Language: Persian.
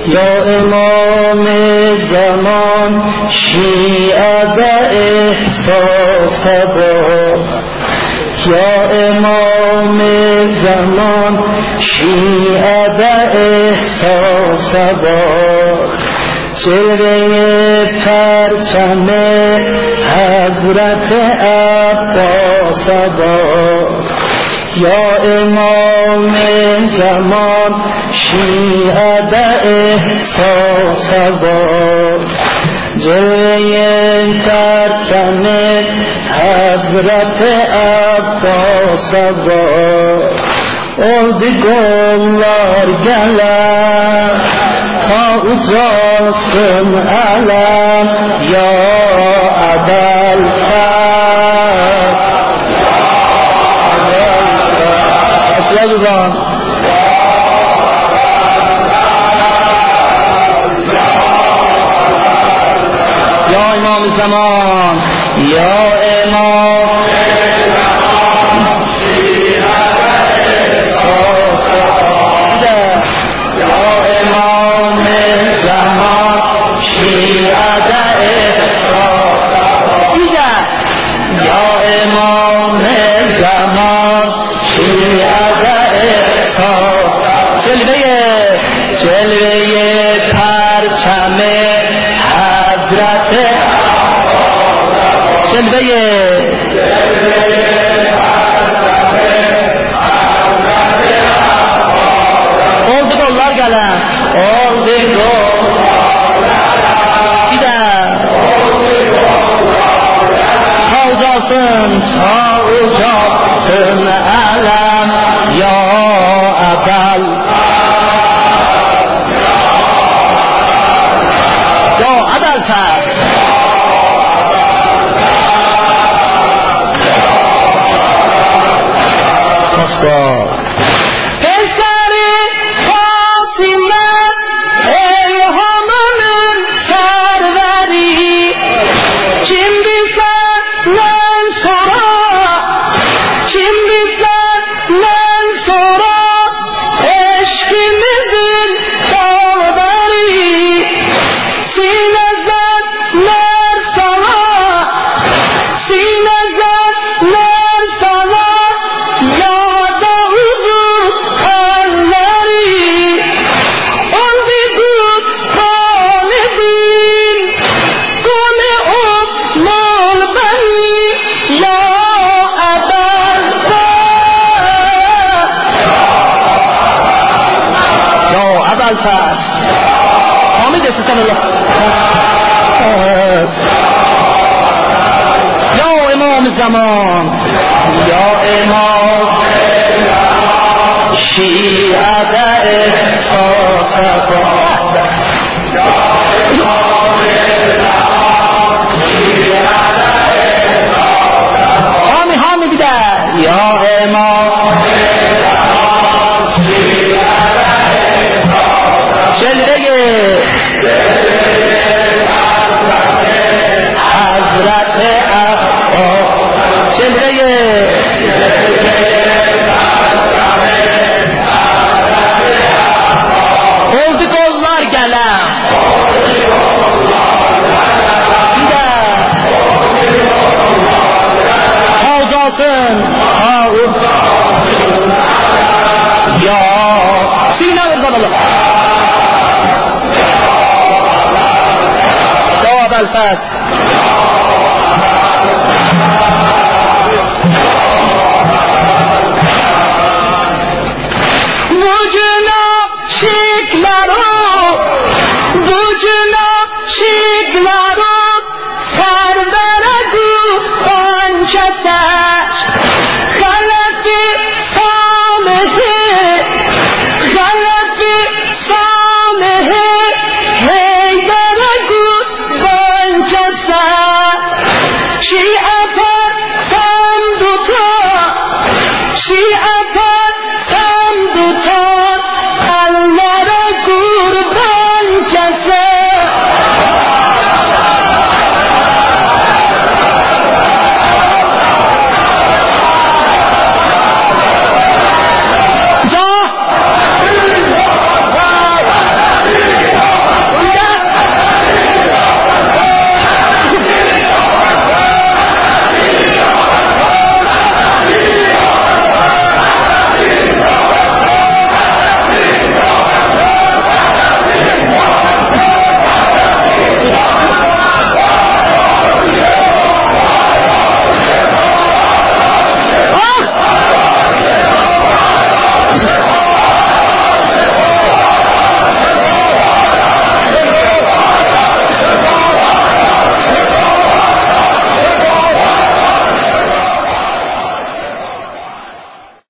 یا امام زمان شیعه به احساس با یا امام زمان شیعه به احساس با جلوه پرچم حضرت عباس با یا امام زمان شیعه به احساس با جلوه پرچم حضرت عباس با oldu gollar gelen ta uzasın alem ya Ebel Feth ya İmam-ı Zaman ya İmam جلوه پرچم حضرت oldu gollar gelen oldu sağlayacaksın alem ya Ebel ya Ebel Feth حامد استسان الله یا امام زمان یا امام شیعه به احساس با حامی بیده یا امام حضرت عباس oldu gollar gelen Havzasın ya Sine vurdan Allah ya Ebel Feth